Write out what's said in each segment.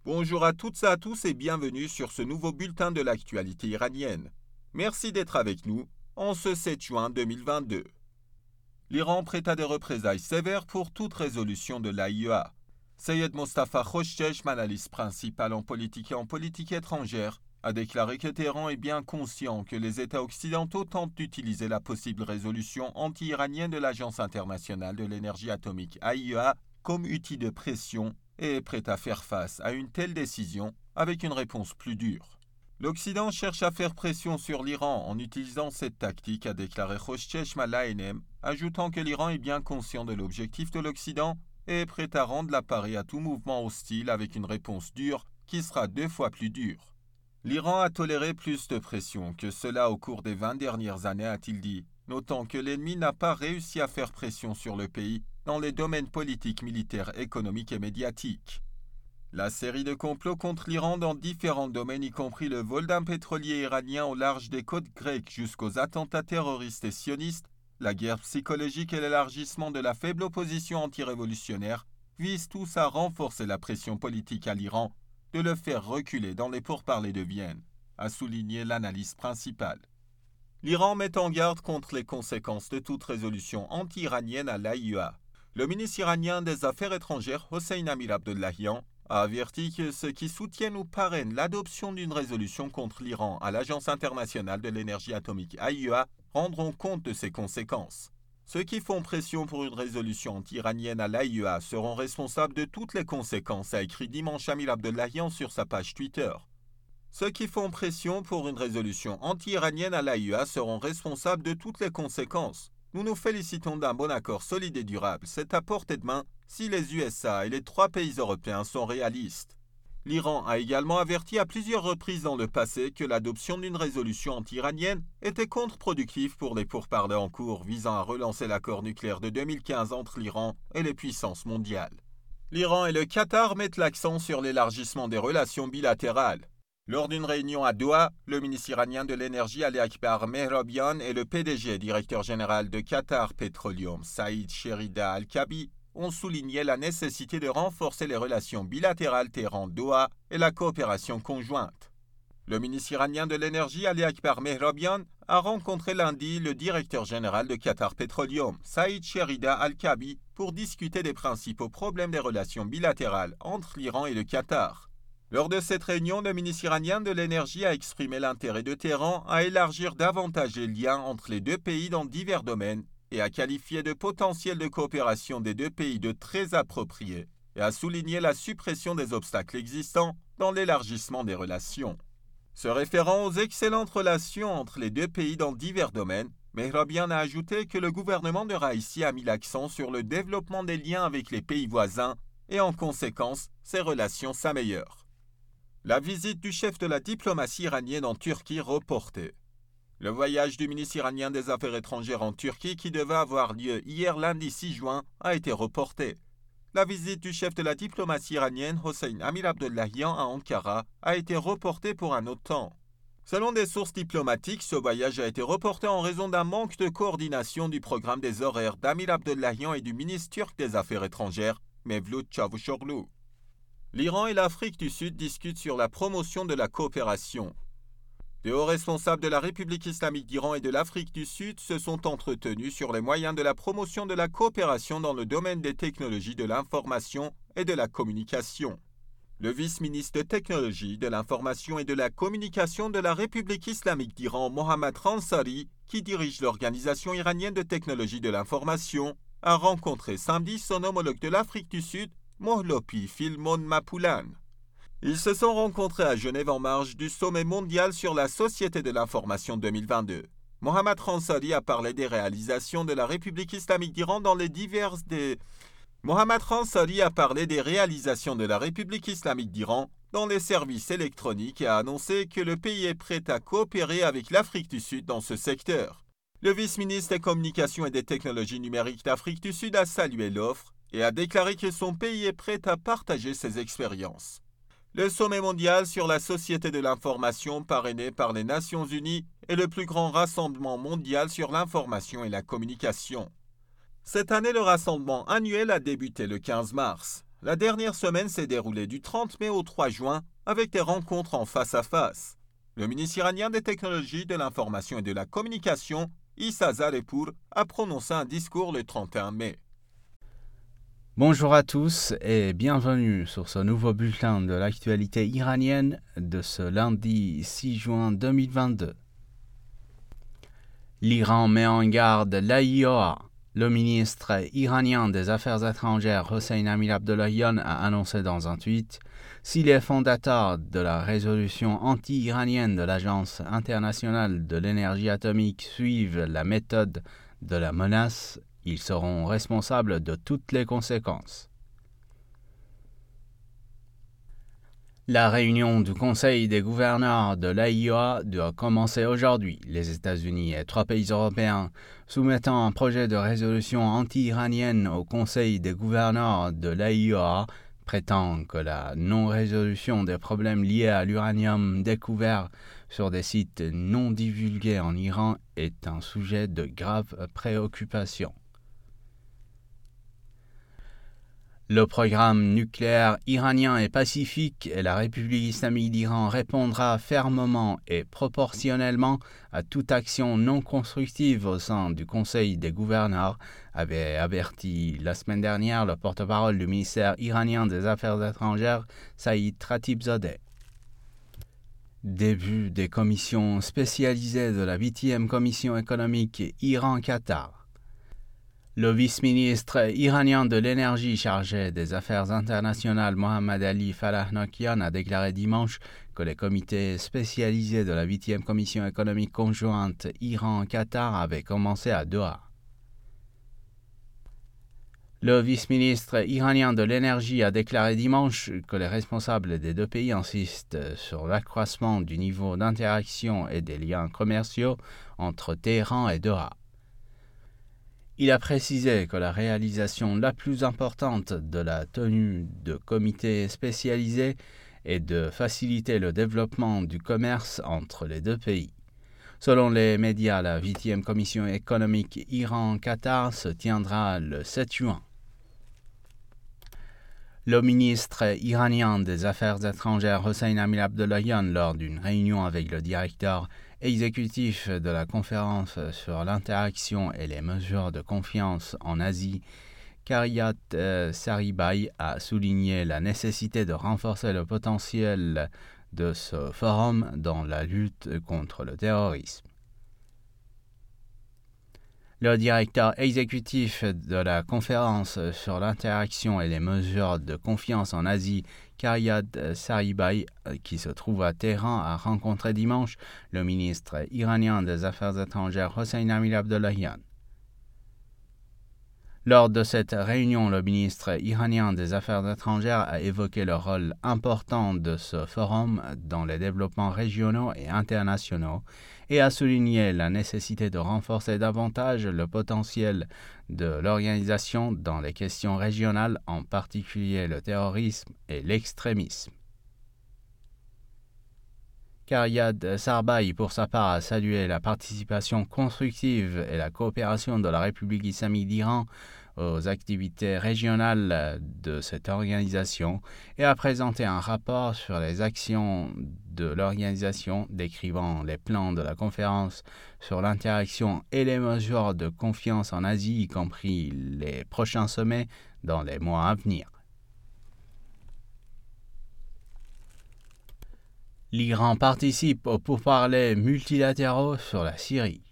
Bonjour à toutes et à tous et bienvenue sur ce nouveau bulletin de l'actualité iranienne. Merci d'être avec nous en ce 7 juin 2022. L'Iran prête à des représailles sévères pour toute résolution de l'AIEA. Seyed Mostafa Khoshcheshm, analyste principal en politique et en politique étrangère, a déclaré que Téhéran est bien conscient que les États occidentaux tentent d'utiliser la possible résolution anti-iranienne de l'Agence internationale de l'énergie atomique AIEA comme outil de pression et est prêt à faire face à une telle décision avec une réponse plus dure. L'Occident cherche à faire pression sur l'Iran en utilisant cette tactique, a déclaré Khoshcheshm à l'ANM, ajoutant que l'Iran est bien conscient de l'objectif de l'Occident et est prêt à rendre l'appareil à tout mouvement hostile avec une réponse dure qui sera 2 fois plus dure. L'Iran a toléré plus de pression que cela au cours des 20 dernières années, a-t-il dit, notant que l'ennemi n'a pas réussi à faire pression sur le pays dans les domaines politiques, militaires, économiques et médiatiques. La série de complots contre l'Iran dans différents domaines, y compris le vol d'un pétrolier iranien au large des côtes grecques jusqu'aux attentats terroristes et sionistes, la guerre psychologique et l'élargissement de la faible opposition antirévolutionnaire, visent tous à renforcer la pression politique à l'Iran, de le faire reculer dans les pourparlers de Vienne, a souligné l'analyse principale. L'Iran met en garde contre les conséquences de toute résolution anti-iranienne à l'AIEA. Le ministre iranien des Affaires étrangères, Hossein Amir-Abdollahian, a averti que ceux qui soutiennent ou parrainent l'adoption d'une résolution contre l'Iran à l'Agence internationale de l'énergie atomique AIEA rendront compte de ces conséquences. Ceux qui font pression pour une résolution anti-iranienne à l'AIEA seront responsables de toutes les conséquences, a écrit dimanche Amir-Abdollahian sur sa page Twitter. Ceux qui font pression pour une résolution anti-iranienne à l'AIEA seront responsables de toutes les conséquences. Nous nous félicitons d'un bon accord solide et durable. C'est à portée de main si les USA et les 3 pays européens sont réalistes. L'Iran a également averti à plusieurs reprises dans le passé que l'adoption d'une résolution anti-iranienne était contre-productive pour les pourparlers en cours visant à relancer l'accord nucléaire de 2015 entre l'Iran et les puissances mondiales. L'Iran et le Qatar mettent l'accent sur l'élargissement des relations bilatérales. Lors d'une réunion à Doha, le ministre iranien de l'énergie Ali Akbar Mehrabian et le PDG, directeur général de Qatar Petroleum, Saïd Sherida Al-Kabi, ont souligné la nécessité de renforcer les relations bilatérales Téhéran-Doha et la coopération conjointe. Le ministre iranien de l'énergie Ali Akbar Mehrabian a rencontré lundi le directeur général de Qatar Petroleum, Saïd Sherida Al-Kabi, pour discuter des principaux problèmes des relations bilatérales entre l'Iran et le Qatar. Lors de cette réunion, le ministre iranien de l'énergie a exprimé l'intérêt de Téhéran à élargir davantage les liens entre les 2 pays dans divers domaines et a qualifié de potentiel de coopération des 2 pays de très approprié et a souligné la suppression des obstacles existants dans l'élargissement des relations. Se référant aux excellentes relations entre les 2 pays dans divers domaines, Mehrabian a ajouté que le gouvernement de Raïssi a mis l'accent sur le développement des liens avec les pays voisins et en conséquence, ces relations s'améliorent. La visite du chef de la diplomatie iranienne en Turquie reportée. Le voyage du ministre iranien des Affaires étrangères en Turquie qui devait avoir lieu hier lundi 6 juin a été reporté. La visite du chef de la diplomatie iranienne Hossein Amir-Abdollahian à Ankara a été reportée pour un autre temps. Selon des sources diplomatiques, ce voyage a été reporté en raison d'un manque de coordination du programme des horaires d'Amir-Abdollahian et du ministre turc des Affaires étrangères, Mevlut Çavuşoğlu. L'Iran et l'Afrique du Sud discutent sur la promotion de la coopération. Les hauts responsables de la République islamique d'Iran et de l'Afrique du Sud se sont entretenus sur les moyens de la promotion de la coopération dans le domaine des technologies de l'information et de la communication. Le vice-ministre de Technologie, de l'Information et de la Communication de la République islamique d'Iran, Mohammad Ansari, qui dirige l'Organisation iranienne de technologie de l'information, a rencontré samedi son homologue de l'Afrique du Sud, Mohlopi Filmon Mapoulan. Ils se sont rencontrés à Genève en marge du sommet mondial sur la société de l'information 2022. Mohammad Ansari a parlé des réalisations de la République islamique d'Iran dans les diverses Mohammad Ansari a parlé des réalisations de la République islamique d'Iran dans les services électroniques et a annoncé que le pays est prêt à coopérer avec l'Afrique du Sud dans ce secteur. Le vice-ministre des Communications et des Technologies numériques d'Afrique du Sud a salué l'offre et a déclaré que son pays est prêt à partager ses expériences. Le sommet mondial sur la société de l'information parrainé par les Nations Unies est le plus grand rassemblement mondial sur l'information et la communication. Cette année, le rassemblement annuel a débuté le 15 mars. La dernière semaine s'est déroulée du 30 mai au 3 juin avec des rencontres en face à face. Le ministre iranien des Technologies, de l'Information et de la Communication, Issa Zarepour, a prononcé un discours le 31 mai. Bonjour à tous et bienvenue sur ce nouveau bulletin de l'actualité iranienne de ce lundi 6 juin 2022. L'Iran met en garde l'AIOA. Le ministre iranien des Affaires étrangères Hossein Amir-Abdollahian a annoncé dans un tweet « Si les fondateurs de la résolution anti-iranienne de l'Agence internationale de l'énergie atomique suivent la méthode de la menace, ils seront responsables de toutes les conséquences. » La réunion du Conseil des gouverneurs de l'AIOA doit commencer aujourd'hui. Les États-Unis et 3 pays européens soumettant un projet de résolution anti-iranienne au Conseil des gouverneurs de l'AIOA prétendent que la non-résolution des problèmes liés à l'uranium découvert sur des sites non divulgués en Iran est un sujet de grave préoccupation. Le programme nucléaire iranien est pacifique et la République islamique d'Iran répondra fermement et proportionnellement à toute action non constructive au sein du Conseil des gouverneurs, avait averti la semaine dernière le porte-parole du ministère iranien des Affaires étrangères, Saïd Khatibzadeh. Début des commissions spécialisées de la 8e commission économique Iran-Qatar. Le vice-ministre iranien de l'énergie chargé des affaires internationales Mohammad Ali Farahnakian a déclaré dimanche que les comités spécialisés de la 8e commission économique conjointe Iran-Qatar avaient commencé à Doha. Le vice-ministre iranien de l'énergie a déclaré dimanche que les responsables des deux pays insistent sur l'accroissement du niveau d'interaction et des liens commerciaux entre Téhéran et Doha. Il a précisé que la réalisation la plus importante de la tenue de comités spécialisés est de faciliter le développement du commerce entre les deux pays. Selon les médias, la 8e commission économique Iran-Qatar se tiendra le 7 juin. Le ministre iranien des Affaires étrangères Hossein Amir-Abdollahian, lors d'une réunion avec le directeur exécutif de la conférence sur l'interaction et les mesures de confiance en Asie, Kariat Saribay, a souligné la nécessité de renforcer le potentiel de ce forum dans la lutte contre le terrorisme. Le directeur exécutif de la conférence sur l'interaction et les mesures de confiance en Asie, Kariat Saribay, qui se trouve à Téhéran, a rencontré dimanche le ministre iranien des Affaires étrangères Hossein Amir-Abdollahian. Lors de cette réunion, le ministre iranien des Affaires étrangères a évoqué le rôle important de ce forum dans les développements régionaux et internationaux et a souligné la nécessité de renforcer davantage le potentiel de l'organisation dans les questions régionales, en particulier le terrorisme et l'extrémisme. Kariat Saribay, pour sa part, a salué la participation constructive et la coopération de la République islamique d'Iran aux activités régionales de cette organisation et a présenté un rapport sur les actions de l'organisation décrivant les plans de la conférence sur l'interaction et les mesures de confiance en Asie, y compris les prochains sommets dans les mois à venir. L'Iran participe aux pourparlers multilatéraux sur la Syrie.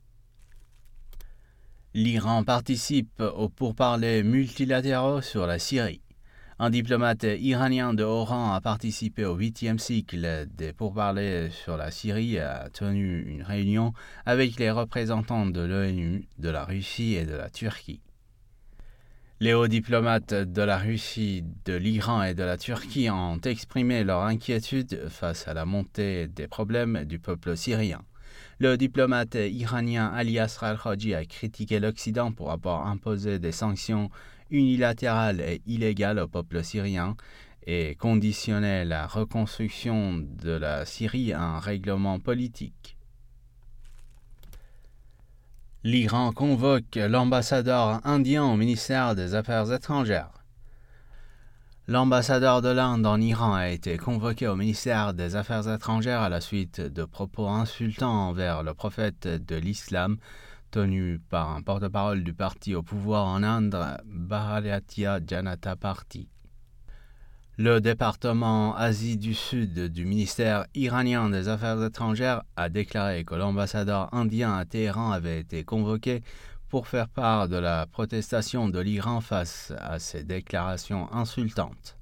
L'Iran participe aux pourparlers multilatéraux sur la Syrie. Un diplomate iranien de haut rang a participé au 8e cycle des pourparlers sur la Syrie et a tenu une réunion avec les représentants de l'ONU, de la Russie et de la Turquie. Les hauts diplomates de la Russie, de l'Iran et de la Turquie ont exprimé leur inquiétude face à la montée des problèmes du peuple syrien. Le diplomate iranien Ali Asghar al-Khaji a critiqué l'Occident pour avoir imposé des sanctions unilatérales et illégales au peuple syrien et conditionné la reconstruction de la Syrie à un règlement politique. L'Iran convoque l'ambassadeur indien au ministère des Affaires étrangères. L'ambassadeur de l'Inde en Iran a été convoqué au ministère des Affaires étrangères à la suite de propos insultants envers le prophète de l'islam tenus par un porte-parole du parti au pouvoir en Inde, Bharatiya Janata Party. Le département Asie du Sud du ministère iranien des Affaires étrangères a déclaré que l'ambassadeur indien à Téhéran avait été convoqué pour faire part de la protestation de l'Iran face à ces déclarations insultantes.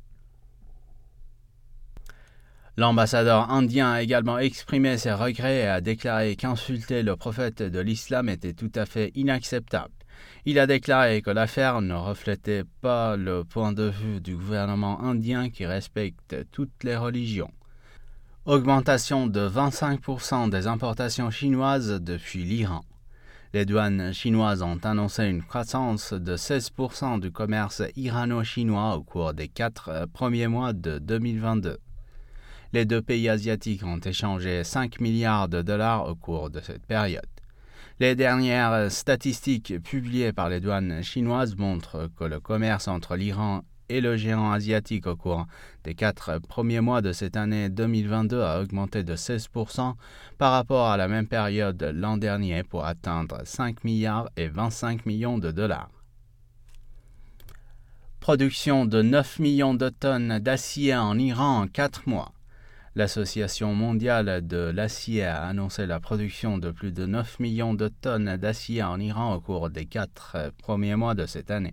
L'ambassadeur indien a également exprimé ses regrets et a déclaré qu'insulter le prophète de l'islam était tout à fait inacceptable. Il a déclaré que l'affaire ne reflétait pas le point de vue du gouvernement indien qui respecte toutes les religions. Augmentation de 25% des importations chinoises depuis l'Iran. Les douanes chinoises ont annoncé une croissance de 16% du commerce irano-chinois au cours des 4 premiers mois de 2022. Les deux pays asiatiques ont échangé 5 milliards de dollars au cours de cette période. Les dernières statistiques publiées par les douanes chinoises montrent que le commerce entre l'Iran et le géant asiatique au cours des 4 premiers mois de cette année 2022 a augmenté de 16% par rapport à la même période l'an dernier pour atteindre 5 milliards et 25 millions de dollars. Production de 9 millions de tonnes d'acier en Iran en 4 mois. L'Association mondiale de l'acier a annoncé la production de plus de 9 millions de tonnes d'acier en Iran au cours des 4 premiers mois de cette année.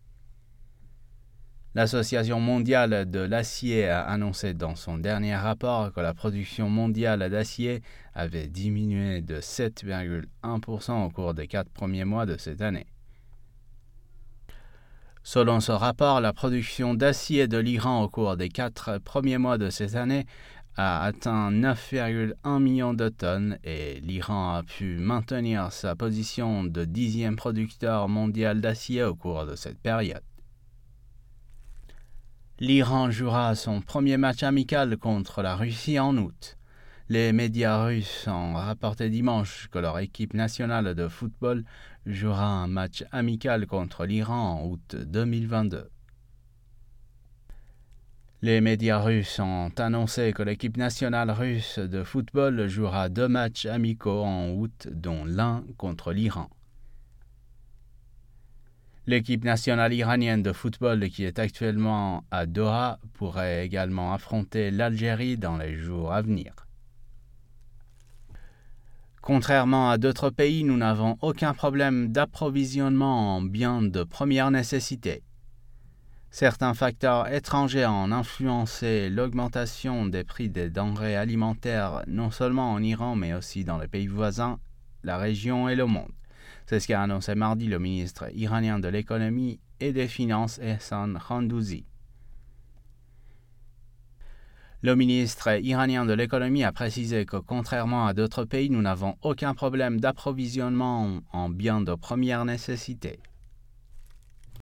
L'Association mondiale de l'acier a annoncé dans son dernier rapport que la production mondiale d'acier avait diminué de 7,1% au cours des 4 premiers mois de cette année. Selon ce rapport, la production d'acier de l'Iran au cours des 4 premiers mois de cette année a atteint 9,1 millions de tonnes et l'Iran a pu maintenir sa position de 10e producteur mondial d'acier au cours de cette période. L'Iran jouera son premier match amical contre la Russie en août. Les médias russes ont rapporté dimanche que leur équipe nationale de football jouera un match amical contre l'Iran en août 2022. Les médias russes ont annoncé que l'équipe nationale russe de football jouera 2 matchs amicaux en août, dont l'un contre l'Iran. L'équipe nationale iranienne de football qui est actuellement à Doha pourrait également affronter l'Algérie dans les jours à venir. Contrairement à d'autres pays, nous n'avons aucun problème d'approvisionnement en biens de première nécessité. Certains facteurs étrangers ont influencé l'augmentation des prix des denrées alimentaires non seulement en Iran mais aussi dans les pays voisins, la région et le monde. C'est ce qu'a annoncé mardi le ministre iranien de l'économie et des finances Ehsan Khandouzi. Le ministre iranien de l'économie a précisé que contrairement à d'autres pays, nous n'avons aucun problème d'approvisionnement en biens de première nécessité.